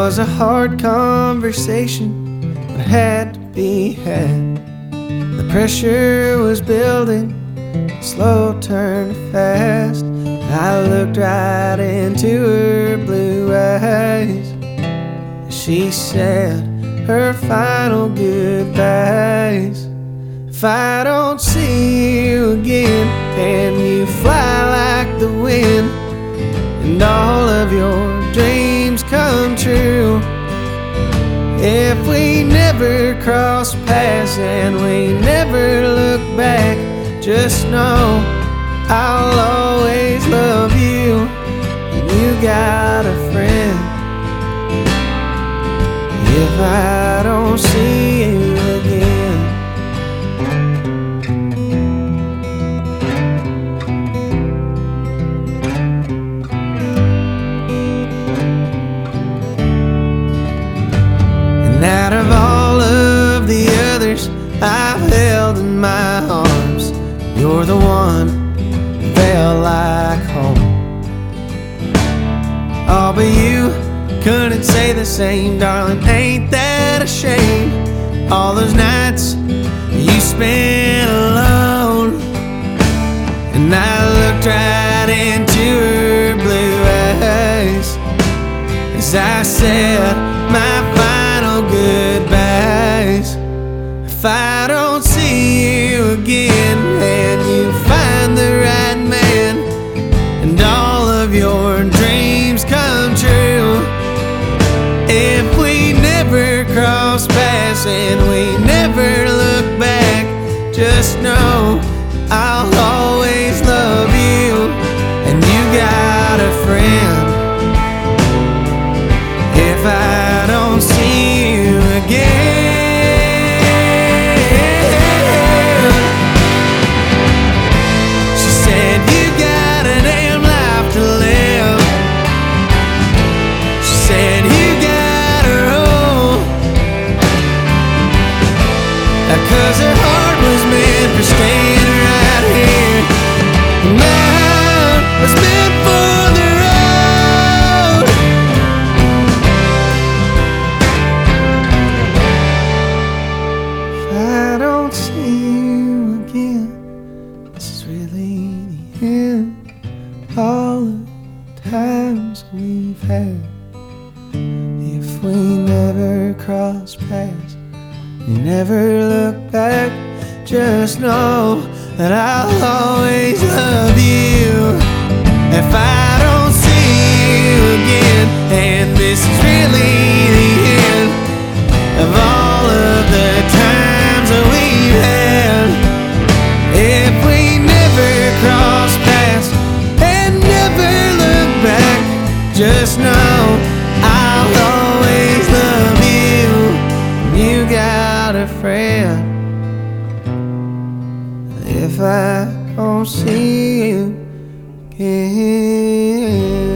was a hard conversation, but it had to be had. The pressure was building, slow turn to fast. I looked right into her blue eyes. She said her final goodbyes. If I don't see you again, can you fly like the wind and all of your dreams come true? If we never cross paths and we never look back, just know I'll always love you, and you got a friend. If I don't see you again. And out of all of the others I've held in my arms, you're the one that felt like home. Oh, but you couldn't say the same, darling, ain't that a shame? All those nights you spent alone. And I looked right into her blue eyes as I said my final goodbyes. If I don't see you again and you find the right man and all of your dreams come true, if we never cross paths and we never look back, just know I'll always love you, and you got a friend. If I don't see you again. She said you got a damn life to live. She said you got her own, 'cause her heart was meant for staying right here, and mine was meant for the road. If I don't see you again, this is really the end. All the times we've had, if we never cross paths, you never look back, just know that I'll always love you. If I don't see you again, and this is really the end of all of the times that we've had, if we never cross paths and never look back, just know I'll always love you. You got a friend. If I don't see you again.